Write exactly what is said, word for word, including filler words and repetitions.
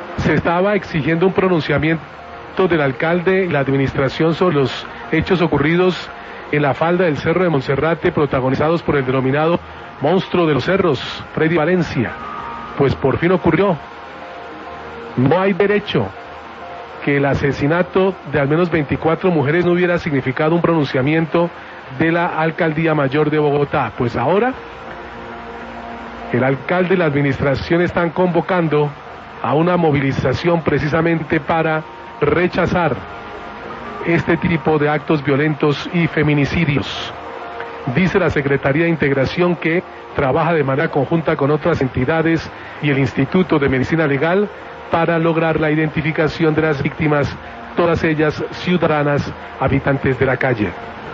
Se estaba exigiendo un pronunciamiento del alcalde y la administración sobre los hechos ocurridos en la falda del Cerro de Monserrate, protagonizados por el denominado monstruo de los cerros, Freddy Valencia. Pues por fin ocurrió. No hay derecho que el asesinato de al menos veinticuatro mujeres no hubiera significado un pronunciamiento de la Alcaldía Mayor de Bogotá. Pues ahora el alcalde y la administración están convocando a una movilización precisamente para rechazar este tipo de actos violentos y feminicidios. Dice la Secretaría de Integración que trabaja de manera conjunta con otras entidades y el Instituto de Medicina Legal para lograr la identificación de las víctimas, todas ellas ciudadanas, habitantes de la calle.